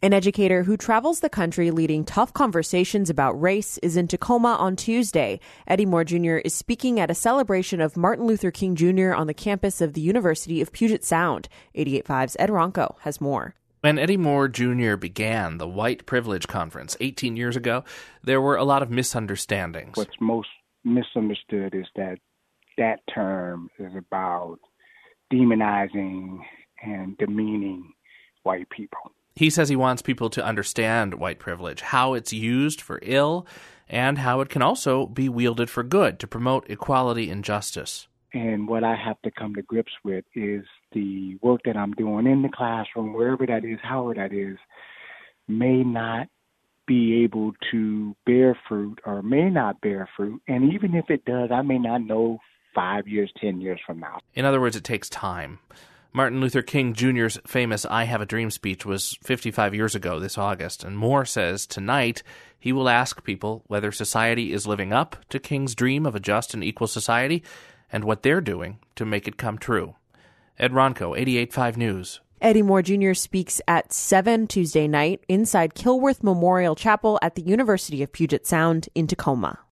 An educator who travels the country leading tough conversations about race is in Tacoma on Tuesday. Eddie Moore Jr. is speaking at a celebration of Martin Luther King Jr. on the campus of the University of Puget Sound. 88.5's Ed Ronco has more. When Eddie Moore Jr. began the White Privilege Conference 18 years ago, there were a lot of misunderstandings. What's most misunderstood is that term is about demonizing and demeaning white people. He says he wants people to understand white privilege, how it's used for ill, and how it can also be wielded for good to promote equality and justice. And what I have to come to grips with is the work that I'm doing in the classroom, wherever that is, however that is, may not be able to bear fruit or may not bear fruit. And even if it does, I may not know 5 years, 10 years from now. In other words, it takes time. Martin Luther King Jr.'s famous I Have a Dream speech was 55 years ago this August, and Moore says tonight he will ask people whether society is living up to King's dream of a just and equal society and what they're doing to make it come true. Ed Ronco, 88.5 News. Eddie Moore Jr. speaks at 7 Tuesday night inside Kilworth Memorial Chapel at the University of Puget Sound in Tacoma.